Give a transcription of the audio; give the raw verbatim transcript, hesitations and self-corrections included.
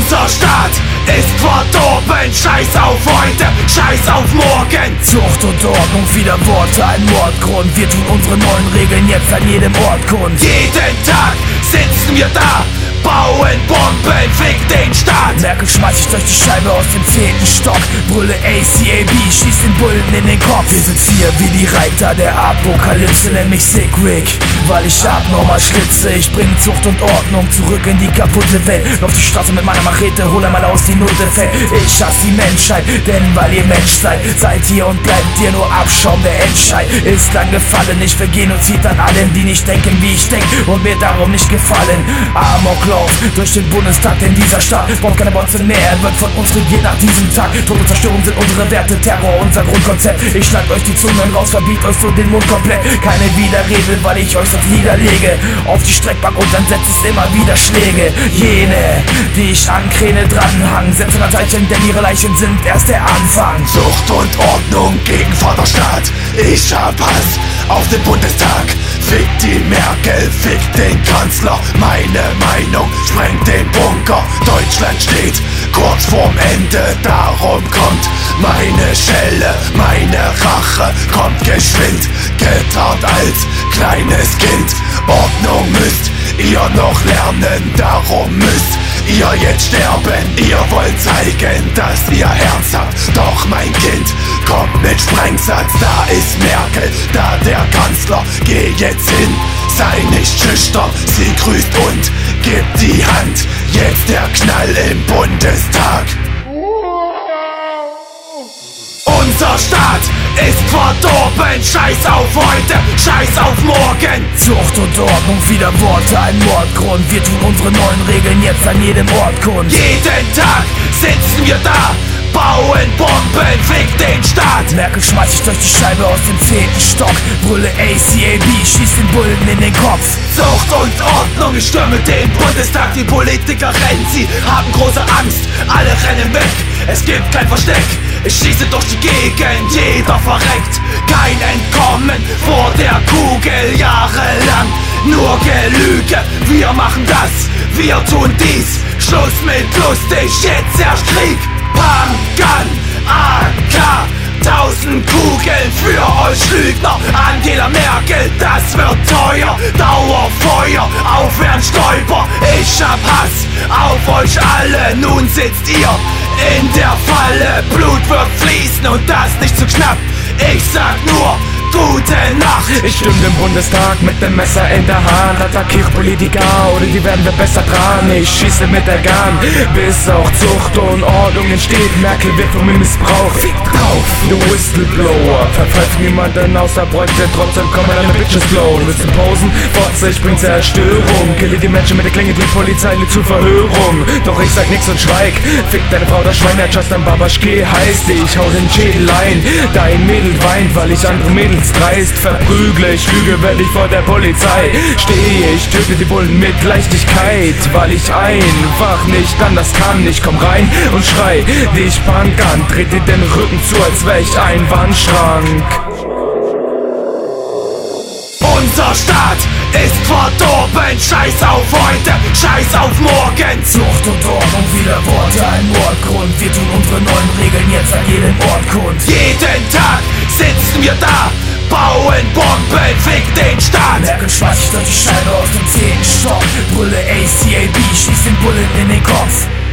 Unser Staat ist verdorben, scheiß auf heute, scheiß auf morgen. Zucht und Ordnung, wieder Worte, ein Mordgrund. Wir tun unsere neuen Regeln jetzt an jedem Ort kund. Jeden Tag sitzen wir da, bauen Bomben, fick den Staat. Merkel schmeiß ich durch die Scheibe aus dem zehnten Stock. Brülle A C A B, schieß den Bullen in den Kopf. Wir sind hier wie die Reiter der Apokalypse, nenn mich Sick Rick, weil ich abnormal schlitze. Ich bring Zucht und Ordnung zurück in die kaputte Welt. Lauf die Straße mit meiner Machete, hol einmal aus die Note fällt. Ich hasse die Menschheit, denn weil ihr Mensch seid, seid ihr und bleibt ihr nur Abschaum. Der Endscheid ist lang gefallen, ich will Genozid an allen, die nicht denken wie ich denk und mir darum nicht gefallen. Amoklauf durch den Bundestag, denn dieser Staat braucht keine Bonzen mehr, er wird von uns regiert nach diesem Tag. Tod und Zerstörung sind unsere Werte, Terror unser Grundkonzept. Ich schneid euch die Zungen raus, verbiet euch so den Mund komplett. Keine Widerrede, weil ich euch sonst niederlege. Auf die Streckbank und dann setzt es immer wieder Schläge. Jene, die ich an Kräne dranhang, setzen ein Zeichen, denn ihre Leichen sind erst der Anfang. Zucht und Ordnung gegen Vaterstaat. Ich hab Hass auf den Bundestag. Fick die Merkel, fick den Kanzler. Meine Meinung sprengt den Bunker. Deutschland steht kurz vorm Ende, darum kommt meine Schelle, meine Rache kommt geschwind, getarnt als kleines Kind. Ordnung müsst ihr noch lernen, darum müsst ihr jetzt sterben. Ihr wollt zeigen, dass ihr Herz habt, doch mein Kind kommt mit Sprengsatz. Da ist Merkel, da der Kanzler, geh jetzt hin, sei nicht schüchtern, sie grüßt und gibt die Hand. Jetzt der Knall im Bundestag. Unser Staat ist verdorben, scheiß auf heute, scheiß auf morgen. Zucht und Ordnung, wieder Worte, ein Mordgrund. Wir tun unsere neuen Regeln jetzt an jedem Ort kund. Jeden Tag sitzen wir da, bauen Bomben, fick den Staat. Merkel schmeiß ich durch die Scheibe aus dem zehnten Stock. Brülle A C A B, schieß den Bullen in den Kopf. Zucht und Ordnung, ich stürme den Bundestag. Die Politiker rennen, sie haben große Angst, alle rennen weg, es gibt kein Versteck. Ich schieße durch die Gegend, jeder verreckt. Kein Entkommen vor der Kugel, jahrelang nur Gelüge. Wir machen das, wir tun dies. Schluss mit lustig, jetzt herrscht Krieg. Pangan, A K, tausend Kugeln für euch Lügner. Angela Merkel, das wird teuer. Dauerfeuer auf Ernst Stoiber. Ich hab Hass auf euch alle, nun sitzt ihr in der Falle. Blut wird fließen und das nicht zu knapp. Ich sag nur gute Nacht. Ich stimme dem Bundestag mit dem Messer in der Hand. Attackiere Politiker oder die werden wir besser dran. Ich schieße mit der Gun, bis auch Zucht und Ordnung entsteht. Merkel wird von mir missbraucht. Fick drauf, du Whistleblower. Verpfeift niemanden außer bräuchte, trotzdem kommen deine Bitches blown. Willst du posen? Fotze, ich bring Zerstörung. Kille die Menschen mit der Klinge, die Polizei lädt zur Verhörung. Doch ich sag nix und schweig. Fick deine Frau, das Schwein, der Justin Babaschke heißt. Ich hau den Schädel ein. Dein Mädel weint, weil ich andere Mädels dreist verprügle. Ich lüge, werde ich vor der Polizei stehe. Ich töte die Bullen mit Leichtigkeit, weil ich einfach nicht anders kann. Ich komm rein und schrei dich Punk an, dreh dir den Rücken zu, als wär ich ein Wandschrank. Unser Staat ist verdorben, scheiß auf heute, scheiß auf morgen. Zucht und Ordnung, wieder Worte, ein Mordgrund. Wir tun unsere neuen Regeln jetzt an jedem Ort kund. Jeden Tag sitzen wir da, bauen Bomben, fick den Staat. Merkel schmeiß ich durch die Scheibe aus dem zehnten Stock. Brülle A C A B, schieß den Bullen in den Kopf.